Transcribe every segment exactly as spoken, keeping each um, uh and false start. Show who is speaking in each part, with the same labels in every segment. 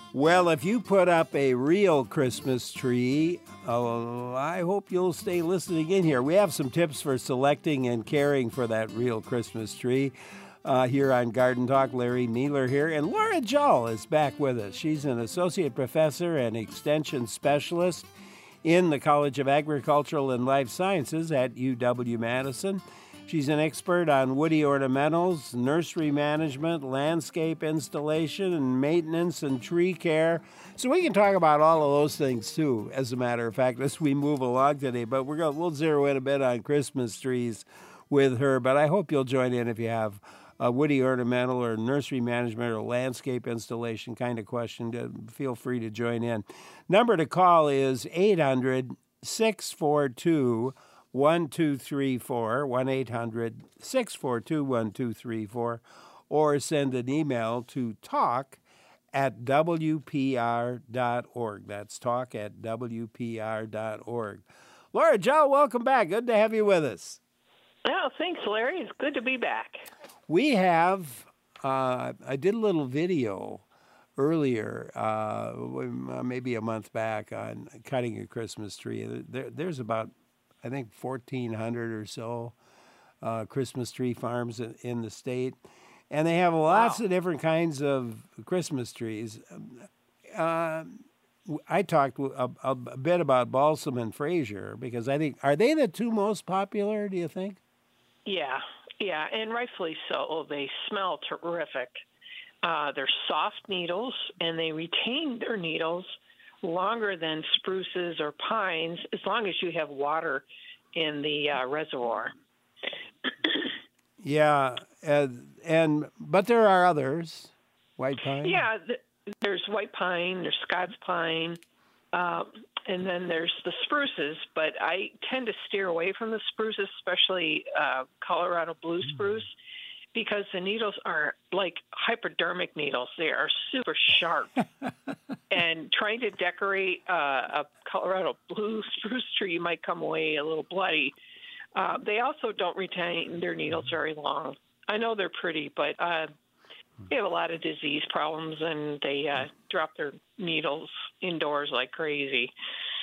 Speaker 1: Well, if you put up a real Christmas tree, uh, I hope you'll stay listening in here. We have some tips for selecting and caring for that real Christmas tree uh, here on Garden Talk. Larry Mealer here, and Laura Jull is back with us. She's an associate professor and extension specialist in the College of Agricultural and Life Sciences at U W-Madison. She's an expert on woody ornamentals, nursery management, landscape installation, and maintenance and tree care. So we can talk about all of those things too, as a matter of fact, as we move along today. But we're going we'll zero in a bit on Christmas trees with her. But I hope you'll join in if you have a woody ornamental or nursery management or landscape installation kind of question. Feel free to join in. Number to call is eight hundred, six four two, one two three four, one eight hundred, six four two, one two three four, or send an email to talk at w p r dot org. That's talk at w p r dot org. Laura Jull, welcome back. Good to have you with us.
Speaker 2: Oh, thanks, Larry. It's good to be back.
Speaker 1: We have, uh, I did a little video earlier, uh, maybe a month back, on cutting a Christmas tree. There, there's about, I think, fourteen hundred or so uh, Christmas tree farms in, in the state. And they have lots
Speaker 2: Wow.
Speaker 1: of different kinds of Christmas trees. Uh, I talked a, a bit about Balsam and Fraser because I think, are they the two most popular, do you think?
Speaker 2: Yeah, yeah, and rightfully so. They smell terrific. Uh, they're soft needles, and they retain their needles longer than spruces or pines, as long as you have water in the uh, reservoir.
Speaker 1: Yeah, and, and but there are others. White pine?
Speaker 2: Yeah, th- there's white pine, there's Scots pine, uh, and then there's the spruces, but I tend to steer away from the spruces, especially uh, Colorado blue spruce, because the needles are like hypodermic needles. They are super sharp. And trying to decorate uh, a Colorado blue spruce tree might come away a little bloody. Uh, they also don't retain their needles very long. I know they're pretty, but uh, they have a lot of disease problems, and they uh, drop their needles indoors like crazy.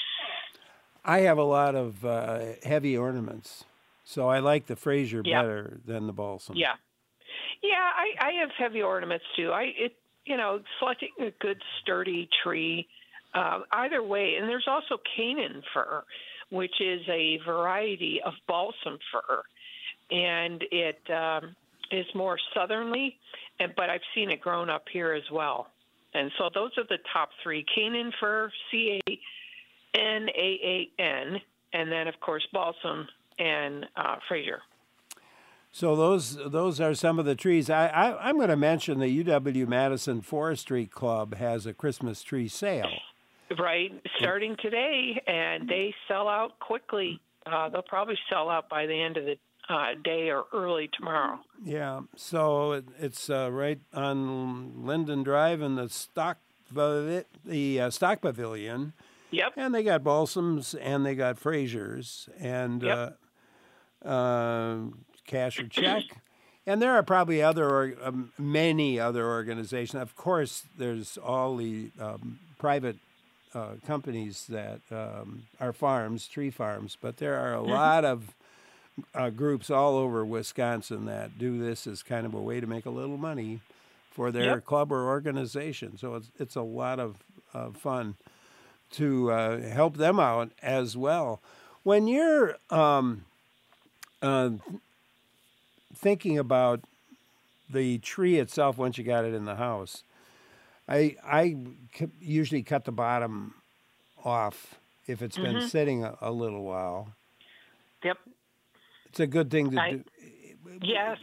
Speaker 1: I have a lot of uh, heavy ornaments, so I like the Fraser
Speaker 2: Yeah.
Speaker 1: better than the Balsam.
Speaker 2: Yeah. Yeah, I, I have heavy ornaments, too. I, it, you know, selecting a good, sturdy tree, uh, either way. And there's also Canaan fir, which is a variety of balsam fir, and it um, is more southerly, and, but I've seen it grown up here as well. And so those are the top three: Canaan fir, C A N A A N, and then, of course, balsam and uh, Fraser.
Speaker 1: So those those are some of the trees. I, I, I'm going to mention the U W-Madison Forestry Club has a Christmas tree sale.
Speaker 2: Right, starting today, and they sell out quickly. Uh, they'll probably sell out by the end of the uh, day or early tomorrow.
Speaker 1: Yeah, so it, it's uh, right on Linden Drive in the Stock the uh, Stock Pavilion.
Speaker 2: Yep.
Speaker 1: And they got balsams and they got Frasers and
Speaker 2: Yep.
Speaker 1: uh, uh, cash or check. And there are probably other, or, um, many other organizations. Of course, there's all the um, private uh, companies that um, are farms, tree farms, but there are a
Speaker 2: Mm-hmm.
Speaker 1: lot of uh, groups all over Wisconsin that do this as kind of a way to make a little money for their
Speaker 2: Yep.
Speaker 1: club or organization. So it's it's a lot of uh, fun to uh, help them out as well. When you're um, uh, thinking about the tree itself once you got it in the house, I I c- usually cut the bottom off if it's been
Speaker 2: Mhm.
Speaker 1: sitting a, a little while.
Speaker 2: Yep.
Speaker 1: It's a good thing to
Speaker 2: I-
Speaker 1: do.
Speaker 2: Yes.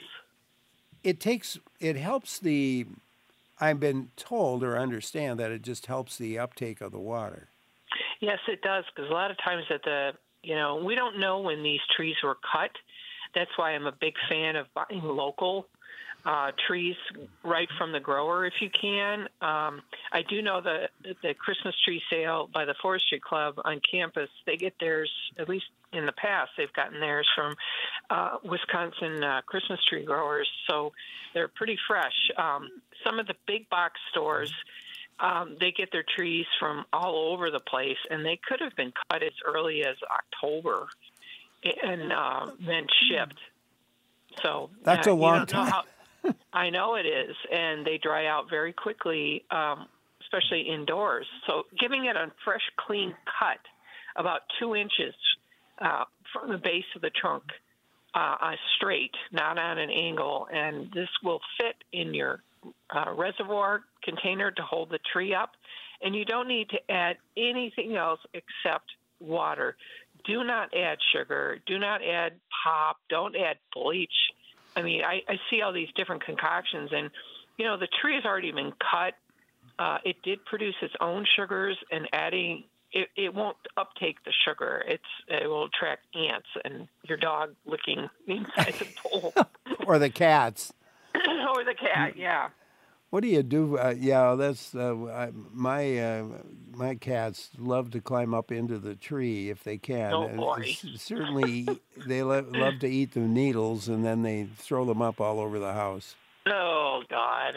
Speaker 1: It takes it helps the. I've been told or understand that it just helps the uptake of the water.
Speaker 2: Yes, it does, because a lot of times at the, you know, we don't know when these trees were cut. That's why I'm a big fan of buying local uh, trees right from the grower if you can. Um, I do know the the Christmas tree sale by the Forestry Club on campus, they get theirs, at least in the past, they've gotten theirs from uh, Wisconsin uh, Christmas tree growers, so they're pretty fresh. Um, some of the big box stores, um, they get their trees from all over the place, and they could have been cut as early as October and uh, then shipped. So
Speaker 1: that's
Speaker 2: uh,
Speaker 1: a long
Speaker 2: you don't know
Speaker 1: time.
Speaker 2: how, I know it is, and they dry out very quickly, um, especially indoors. So giving it a fresh, clean cut, about two inches uh, from the base of the trunk, uh, uh, straight, not on an angle, and this will fit in your uh, reservoir container to hold the tree up, and you don't need to add anything else except water. Do not add sugar. Do not add pop. Don't add bleach. I mean, I, I see all these different concoctions, and, you know, the tree has already been cut. Uh, it did produce its own sugars, and adding it, it won't uptake the sugar. It's it will attract ants and your dog licking inside the bowl.
Speaker 1: Or the cats.
Speaker 2: Or the cat, yeah.
Speaker 1: What do you do? Uh, yeah, that's uh, I, my uh, my cats love to climb up into the tree if they can.
Speaker 2: Oh,
Speaker 1: And
Speaker 2: boy.
Speaker 1: it's- certainly, they lo- love to eat the needles, and then they throw them up all over the house.
Speaker 2: Oh, God.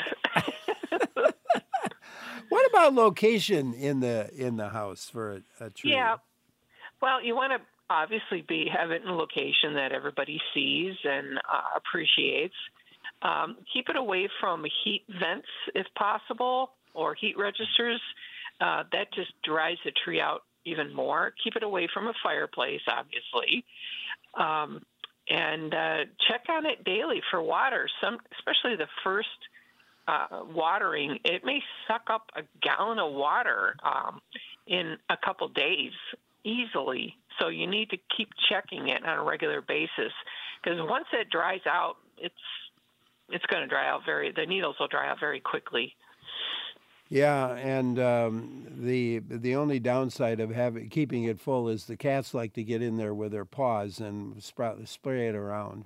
Speaker 1: What about location in the in the house for a, a tree?
Speaker 2: Yeah. Well, you want to obviously be have it in a location that everybody sees and uh, appreciates. Um, keep it away from heat vents if possible, or heat registers. Uh, that just dries the tree out even more. Keep it away from a fireplace, obviously. Um, and uh, check on it daily for water, Some, especially the first uh, watering. It may suck up a gallon of water um, in a couple days easily. So you need to keep checking it on a regular basis, because once it dries out, it's it's going to dry out very, the needles will dry out very quickly.
Speaker 1: Yeah, and um, the the only downside of having keeping it full is the cats like to get in there with their paws and sprout, spray it around.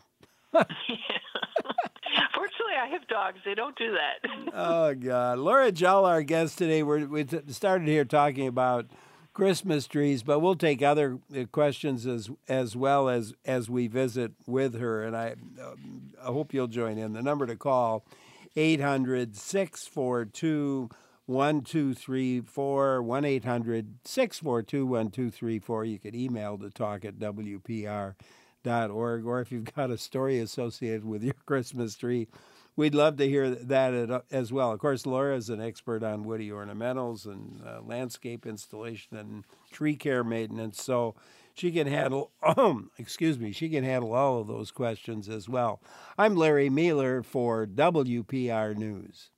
Speaker 2: Fortunately, I have dogs. They don't do that.
Speaker 1: Oh, God. Laura Jalla, our guest today. We're, we t- started here talking about Christmas trees, but we'll take other uh, questions as as well as, as we visit with her, and I, um, I hope you'll join in. The number to call, eight hundred, six four two, one two three four, one eight hundred, six four two, one two three four. You could email to talk at W P R dot org, or if you've got a story associated with your Christmas tree, we'd love to hear that as well. Of course, Laura is an expert on woody ornamentals and uh, landscape installation and tree care maintenance, so she can handle, um, excuse me, she can handle all of those questions as well. I'm Larry Mueller for W P R News.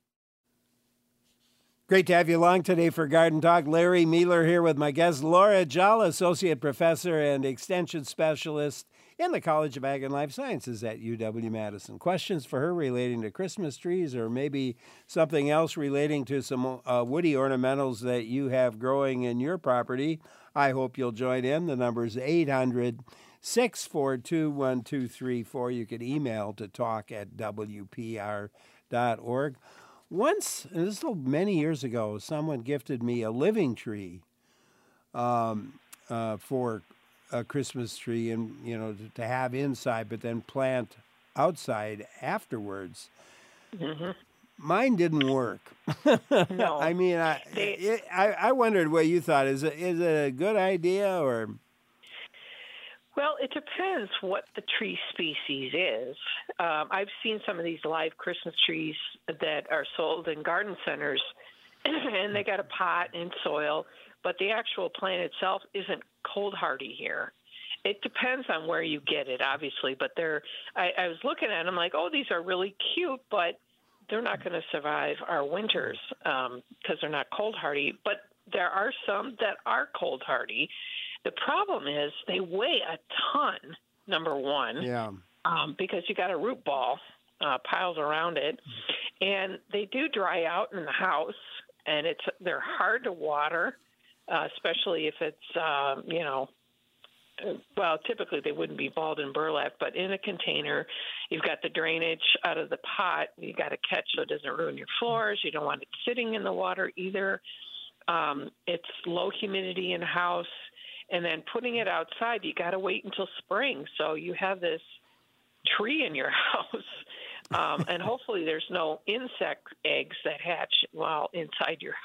Speaker 1: Great to have you along today for Garden Talk. Larry Mueller here with my guest, Laura Jalla, Associate Professor and Extension Specialist in the College of Ag and Life Sciences at U W-Madison. Questions for her relating to Christmas trees or maybe something else relating to some uh, woody ornamentals that you have growing in your property, I hope you'll join in. The number is eight hundred, six four two, one two three four. You could email to talk at W P R dot org. Once, and this was many years ago, someone gifted me a living tree um, uh, for a Christmas tree, and you know, to, to have inside, but then plant outside afterwards.
Speaker 2: Mm-hmm.
Speaker 1: Mine didn't work.
Speaker 2: No.
Speaker 1: I mean, I,
Speaker 2: They,
Speaker 1: it, I I wondered what you thought. Is it is it a good idea or?
Speaker 2: Well, it depends what the tree species is. Um, I've seen some of these live Christmas trees that are sold in garden centers, and they got a pot and soil, but the actual plant itself isn't cold hardy here. It depends on where you get it, obviously, but they're. I, I was looking at them like, oh, these are really cute, but they're not going to survive our winters because um, they're not cold hardy. But there are some that are cold hardy. The problem is they weigh a ton, number one,
Speaker 1: Yeah.
Speaker 2: um, because you got a root ball uh, piled around it, and they do dry out in the house, and it's they're hard to water, uh, especially if it's uh, you know, well, typically they wouldn't be balled in burlap, but in a container, you've got the drainage out of the pot. You got to catch so it doesn't ruin your floors. You don't want it sitting in the water either. Um, it's low humidity in the house. And then putting it outside, you got to wait until spring. So you have this tree in your house, um, and hopefully there's no insect eggs that hatch while inside your house.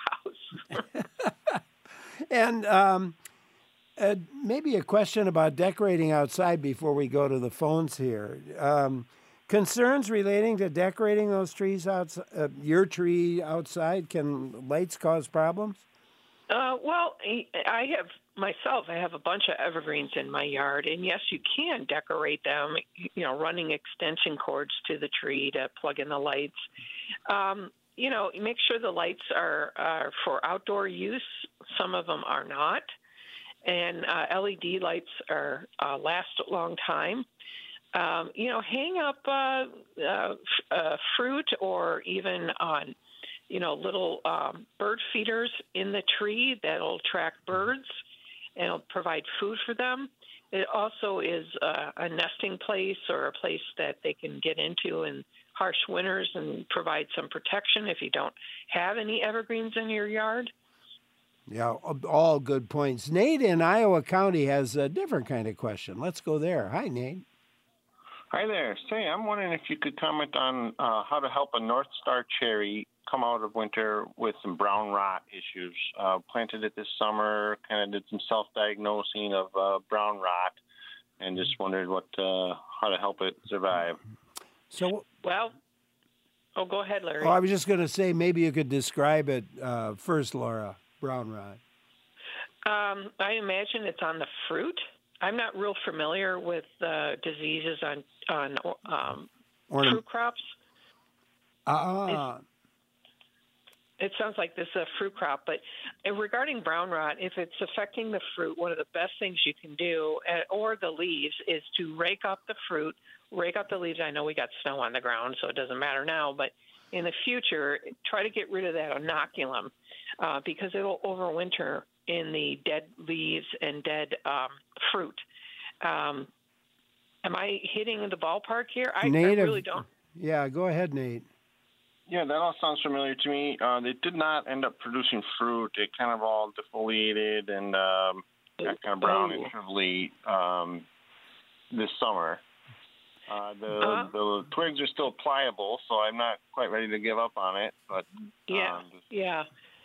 Speaker 1: And um, uh, maybe a question about decorating outside before we go to the phones here. Um, concerns relating to decorating those trees outside, uh, your tree outside, can lights cause problems?
Speaker 2: Uh, well, I have myself, I have a bunch of evergreens in my yard, and yes, you can decorate them, you know, running extension cords to the tree to plug in the lights. Um, you know, make sure the lights are, are for outdoor use. Some of them are not. And uh, L E D lights are uh, last a long time. Um, you know, hang up uh, uh, uh, fruit or even on you know, little um, bird feeders in the tree that'll attract birds and it'll provide food for them. It also is uh, a nesting place or a place that they can get into in harsh winters and provide some protection if you don't have any evergreens in your yard.
Speaker 1: Yeah, all good points. Nate in Iowa County has a different kind of question. Let's go there. Hi, Nate.
Speaker 3: Hi there. Say, I'm wondering if you could comment on uh, how to help a North Star cherry come out of winter with some brown rot issues. Uh, planted it this summer, kind of did some self-diagnosing of uh, brown rot, and just wondered what uh, how to help it survive.
Speaker 1: So,
Speaker 2: well, oh, go ahead, Larry.
Speaker 1: Oh, I was just going to say maybe you could describe it uh, first, Laura. Brown rot.
Speaker 2: Um, I imagine it's on the fruit. I'm not real familiar with uh, diseases on on um,
Speaker 1: Ornament.
Speaker 2: fruit crops.
Speaker 1: Ah.
Speaker 2: It, it sounds like this is a fruit crop, but regarding brown rot, if it's affecting the fruit, one of the best things you can do, uh, or the leaves, is to rake up the fruit, rake up the leaves. I know we got snow on the ground, so it doesn't matter now, but in the future, try to get rid of that inoculum uh, because it'll overwinter in the dead leaves and dead um, fruit. Um, am I hitting the ballpark here? I, I really don't.
Speaker 1: Yeah, go ahead, Nate.
Speaker 3: Yeah, that all sounds familiar to me. Uh, they did not end up producing fruit. It kind of all defoliated and um, got kind of brown and shrivelly um, this summer. Uh, the uh, the twigs are still pliable, so I'm not quite ready to give up on it. But
Speaker 2: yeah,
Speaker 3: um, just...
Speaker 2: yeah.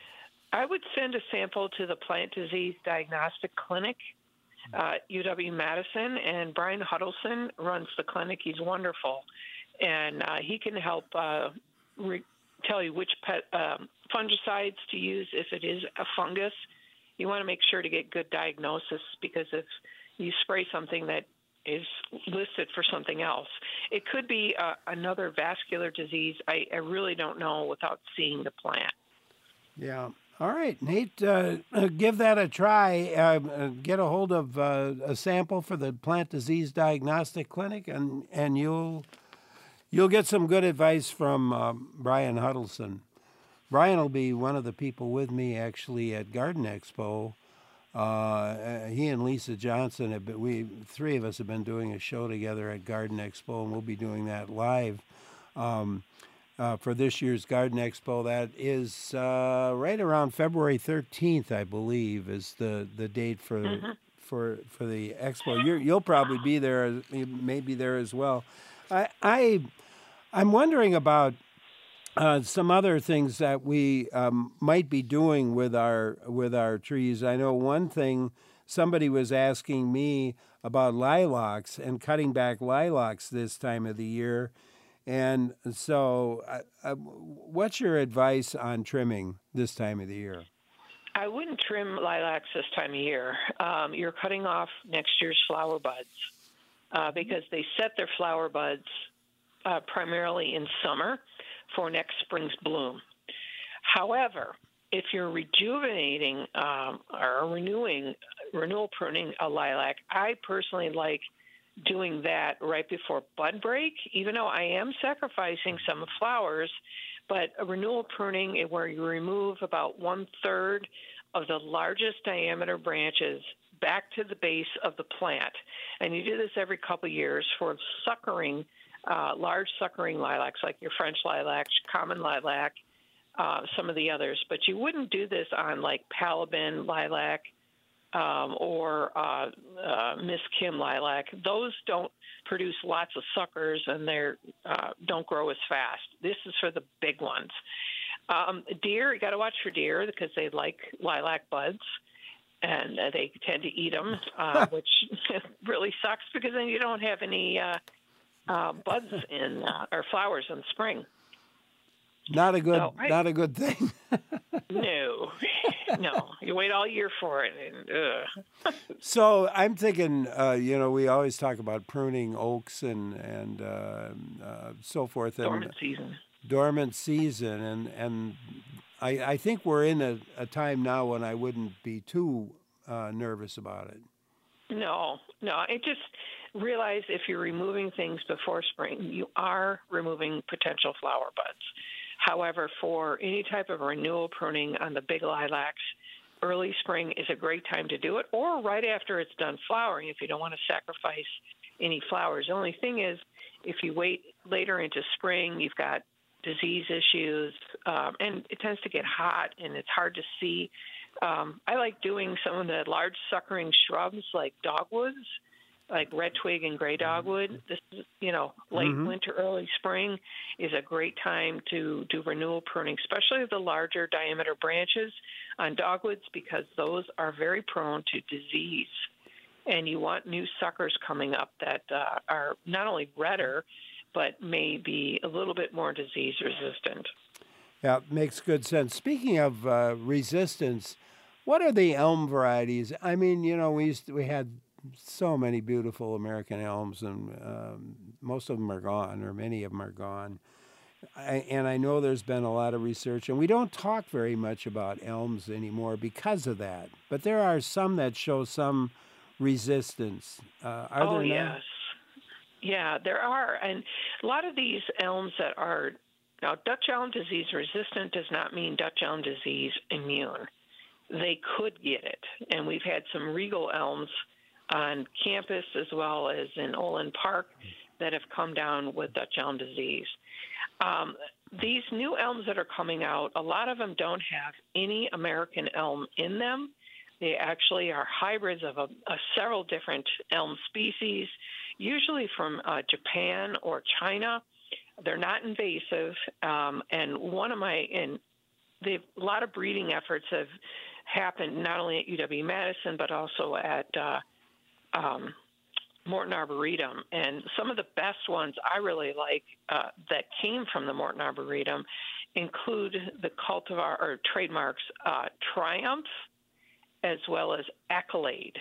Speaker 2: I would send a sample to the Plant Disease Diagnostic Clinic, uh, U W Madison, and Brian Huddleston runs the clinic. He's wonderful, and uh, he can help uh, re- tell you which pet, um, fungicides to use if it is a fungus. You want to make sure to get good diagnosis because if you spray something that is listed for something else, it could be uh, another vascular disease. I, I really don't know without seeing the plant.
Speaker 1: Yeah. All right, Nate, uh, give that a try. Uh, get a hold of uh, a sample for the Plant Disease Diagnostic Clinic, and, and you'll you'll get some good advice from uh, Brian Huddleston. Brian will be one of the people with me actually at Garden Expo. Uh, he and Lisa Johnson have been, we three of us have been doing a show together at Garden Expo, and we'll be doing that live. Um, Uh, for this year's Garden Expo. That is uh, right around February thirteenth, I believe, is the, the date for mm-hmm. for for the expo. You're, you'll probably be there, you may be there as well. I, I I'm wondering about uh, some other things that we um, might be doing with our with our trees. I know one thing. Somebody was asking me about lilacs and cutting back lilacs this time of the year. And so uh, uh, what's your advice on trimming this time of the year?
Speaker 2: I wouldn't trim lilacs this time of year. Um, you're cutting off next year's flower buds uh, because they set their flower buds uh, primarily in summer for next spring's bloom. However, if you're rejuvenating um, or renewing, renewal pruning a lilac, I personally like doing that right before bud break, even though I am sacrificing some flowers, but a renewal pruning where you remove about one third of the largest diameter branches back to the base of the plant. And you do this every couple of years for suckering, uh, large suckering lilacs like your French lilac, common lilac, uh, some of the others. But you wouldn't do this on like Palabin lilac, Um, or uh, uh, Miss Kim lilac. Those don't produce lots of suckers and they uh, don't grow as fast. This is for the big ones. Um, deer, you got to watch for deer because they like lilac buds, and uh, they tend to eat them, uh, which really sucks because then you don't have any uh, uh, buds in uh, or flowers in spring.
Speaker 1: Not a good,
Speaker 2: So, I,
Speaker 1: not a good thing.
Speaker 2: no, no, you wait all year for it. And, ugh.
Speaker 1: So I'm thinking, uh, you know, we always talk about pruning oaks and and uh, uh, so forth. And
Speaker 2: Dormant season.
Speaker 1: Dormant season, and and I, I think we're in a, a time now when I wouldn't be too uh, nervous about it.
Speaker 2: No, no. I just realize if you're removing things before spring, you are removing potential flower buds. However, for any type of renewal pruning on the big lilacs, early spring is a great time to do it, or right after it's done flowering if you don't want to sacrifice any flowers. The only thing is, if you wait later into spring, you've got disease issues, um, and it tends to get hot and it's hard to see. Um, I like doing some of the large suckering shrubs like dogwoods, like red twig and gray dogwood. This is, you know, late
Speaker 1: Mm-hmm.
Speaker 2: winter, early spring is a great time to do renewal pruning, especially the larger diameter branches on dogwoods because those are very prone to disease. And you want new suckers coming up that uh, are not only redder, but may be a little bit more disease resistant.
Speaker 1: Yeah, makes good sense. Speaking of uh, resistance, what are the elm varieties? I mean, you know, we used to, we had so many beautiful American elms, and um, most of them are gone, or many of them are gone. I, and I know there's been a lot of research, and we don't talk very much about elms anymore because of that. But there are some that show some resistance. Uh, are
Speaker 2: oh,
Speaker 1: there
Speaker 2: yes.
Speaker 1: not?
Speaker 2: Yeah, there are. And a lot of these elms that are, now Dutch elm disease resistant does not mean Dutch elm disease immune. They could get it. And we've had some regal elms on campus as well as in Olin Park that have come down with Dutch elm disease. Um, these new elms that are coming out, a lot of them don't have any American elm in them. They actually are hybrids of a, a several different elm species, usually from uh, Japan or China. They're not invasive, um, and one of my and they've a lot of breeding efforts have happened not only at U W Madison but also at uh, um, Morton Arboretum. And some of the best ones I really like uh, that came from the Morton Arboretum include the cultivar or trademarks uh, Triumph as well as Accolade.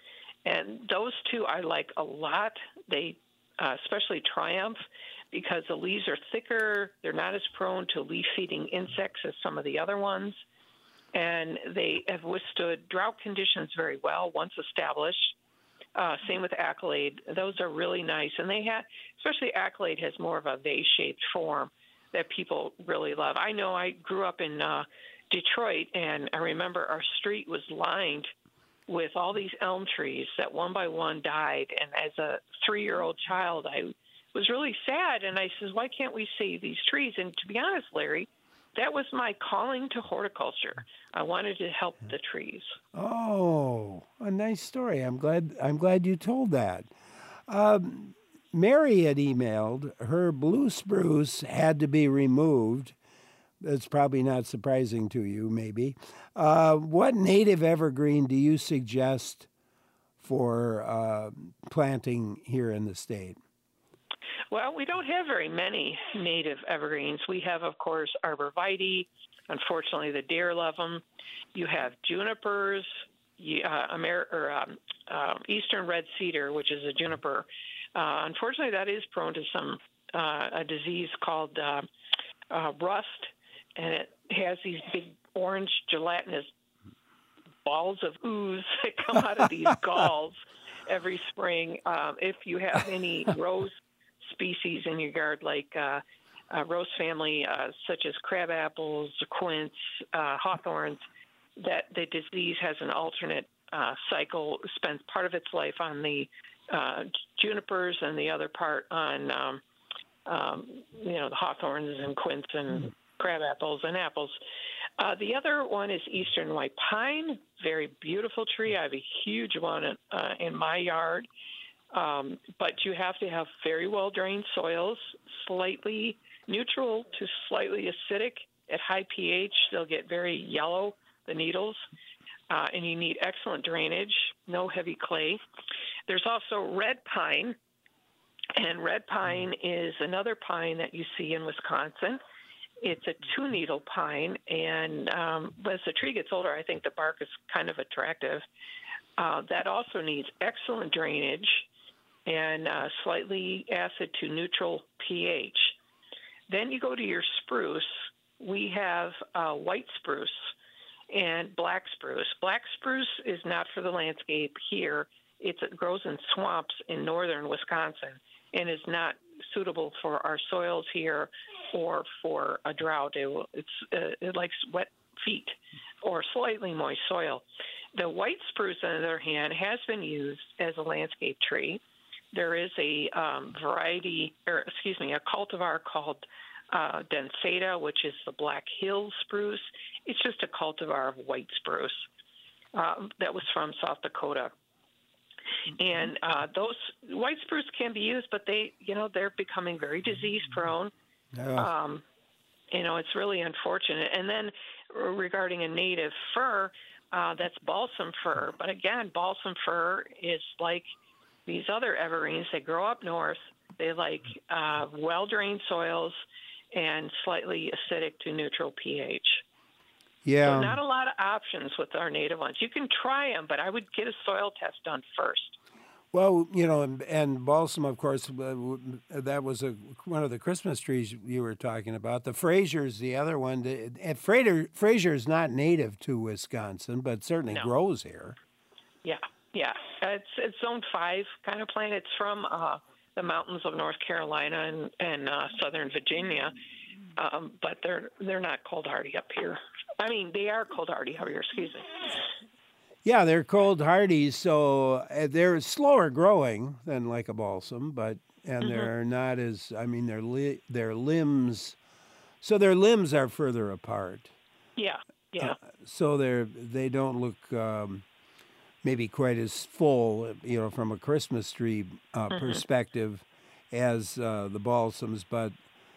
Speaker 2: And those two I like a lot. They, uh, especially Triumph, because the leaves are thicker. They're not as prone to leaf-feeding insects as some of the other ones. And they have withstood drought conditions very well once established. Uh, same with Accolade. Those are really nice. And they have, especially Accolade has more of a vase-shaped form that people really love. I know I grew up in uh, Detroit, and I remember our street was lined with all these elm trees that one by one died. And as a three-year-old child, I was really sad. And I said, why can't we save these trees? And to be honest, Larry, that was my calling to horticulture. I wanted to help the trees.
Speaker 1: Oh, a nice story. I'm glad. I'm glad you told that. Um, Mary had emailed her blue spruce had to be removed. That's probably not surprising to you, maybe. Uh, what native evergreen do you suggest for uh, planting here in the state?
Speaker 2: Well, we don't have very many native evergreens. We have, of course, arborvitae. Unfortunately, the deer love them. You have junipers, uh, Amer- or, um, uh, eastern red cedar, which is a juniper. Uh, unfortunately, that is prone to some uh, a disease called uh, uh, rust, and it has these big orange gelatinous balls of ooze that come out of these galls every spring. Um, if you have any rose species in your yard, like uh, uh, rose family, uh, such as crab apples, quince, uh, hawthorns, that the disease has an alternate uh, cycle, spends part of its life on the uh, junipers and the other part on, um, um, you know, the hawthorns and quince and mm. crab apples and apples. Uh, the other one is eastern white pine, very beautiful tree. I have a huge one uh, in my yard. Um, but you have to have very well-drained soils, slightly neutral to slightly acidic At high pH, they'll get very yellow, the needles, uh, and you need excellent drainage, no heavy clay. There's also red pine, and red pine is another pine that you see in Wisconsin. It's a two-needle pine, and um, as the tree gets older, I think the bark is kind of attractive. Uh, that also needs excellent drainage and uh, slightly acid to neutral pH. Then you go to your spruce. We have uh, white spruce and black spruce. Black spruce is not for the landscape here. It's, it grows in swamps in northern Wisconsin and is not suitable for our soils here or for a drought. It, will, it's, uh, it likes wet feet or slightly moist soil. The white spruce, on the other hand, has been used as a landscape tree. There is a um, variety, or excuse me, a cultivar called uh, Densata, which is the Black Hills spruce. It's just a cultivar of white spruce uh, that was from South Dakota. And uh, those white spruce can be used, but they, you know, they're becoming very disease prone.
Speaker 1: Yeah.
Speaker 2: Um, you know, it's really unfortunate. And then regarding a native fir, uh, that's balsam fir. But again, balsam fir is like these other evergreens. They grow up north. They like uh, well-drained soils and slightly acidic to neutral pH.
Speaker 1: Yeah.
Speaker 2: So not a lot of options with our native ones. You can try them, but I would get a soil test done first.
Speaker 1: Well, you know, and, and balsam, of course, uh, that was a, one of the Christmas trees you were talking about. The Fraser's the other one. And Fraser, Fraser is not native to Wisconsin, but certainly
Speaker 2: No.
Speaker 1: grows here.
Speaker 2: Yeah, yeah. It's it's zone five kind of plant. It's from uh, the mountains of North Carolina and, and uh, southern Virginia, um, but they're they're not cold hardy up here. I mean, they are cold hardy up here. Excuse me.
Speaker 1: Yeah, they're cold hardy, so uh, they're slower growing than like a balsam, but and
Speaker 2: Mhm.
Speaker 1: they're not as I mean their li- their limbs, so their limbs are further apart.
Speaker 2: Yeah, yeah.
Speaker 1: Uh, so they're they don't look um, maybe quite as full, you know, from a Christmas tree uh,
Speaker 2: Mhm.
Speaker 1: perspective as uh, the balsams. But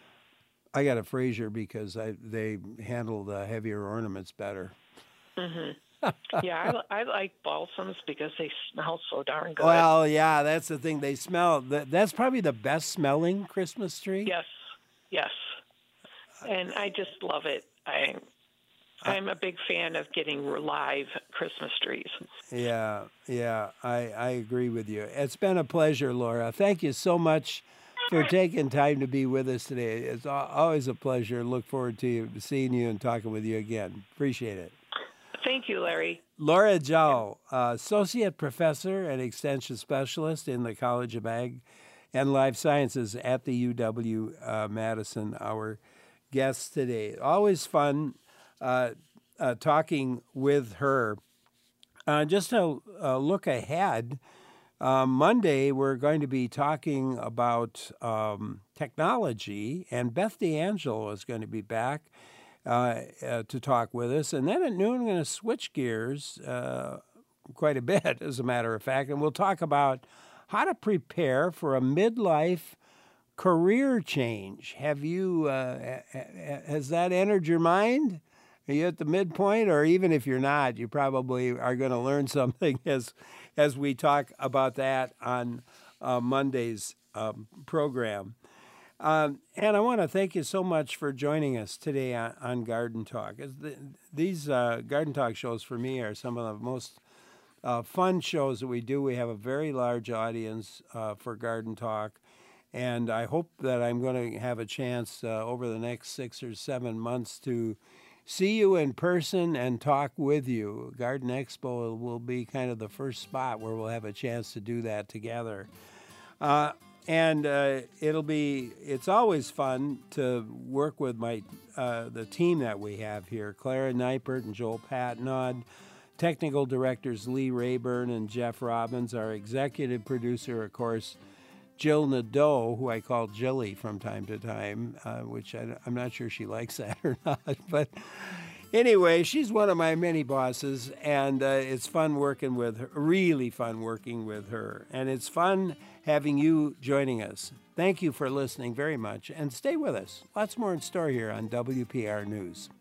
Speaker 1: I got a Fraser because I they handle the heavier ornaments better.
Speaker 2: hmm Yeah, I, I like balsams because they smell so darn good.
Speaker 1: Well, yeah, that's the thing. They smell. That, that's probably the best smelling Christmas tree.
Speaker 2: Yes, yes. And I just love it. I, I'm a big fan of getting live Christmas trees.
Speaker 1: Yeah, yeah, I, I agree with you. It's been a pleasure, Laura. Thank you so much for taking time to be with us today. It's al- always a pleasure. Look forward to you, seeing you and talking with you again. Appreciate it.
Speaker 2: Thank you, Larry.
Speaker 1: Laura Zhao, uh, Associate Professor and Extension Specialist in the College of Ag and Life Sciences at the U W uh, Madison, our guest today. Always fun uh, uh, talking with her. Uh, just to uh, look ahead, uh, Monday we're going to be talking about um, technology, and Beth D'Angelo is going to be back uh, uh, to talk with us. And then at noon, I'm going to switch gears uh, quite a bit, as a matter of fact, and we'll talk about how to prepare for a midlife career change. Have you, uh, has that entered your mind? Are you at the midpoint? Or even if you're not, you probably are going to learn something as as we talk about that on uh, Monday's um, program. Um, and I want to thank you so much for joining us today on, on Garden Talk. As the, these uh, Garden Talk shows for me are some of the most uh, fun shows that we do. We have a very large audience uh, for Garden Talk. And I hope that I'm going to have a chance uh, over the next six or seven months to see you in person and talk with you. Garden Expo will be kind of the first spot where we'll have a chance to do that together. Uh, and uh, it'll be, it's always fun to work with my uh, the team that we have here, Clara Neipert and Joel Patnod, technical directors Lee Rayburn and Jeff Robbins, our executive producer, of course, Jill Nadeau, who I call Jilly from time to time, uh, which I, I'm not sure she likes that or not. But Anyway, she's one of my many bosses, and uh, it's fun working with her, really fun working with her. And it's fun having you joining us. Thank you for listening very much, and stay with us. Lots more in store here on W P R News.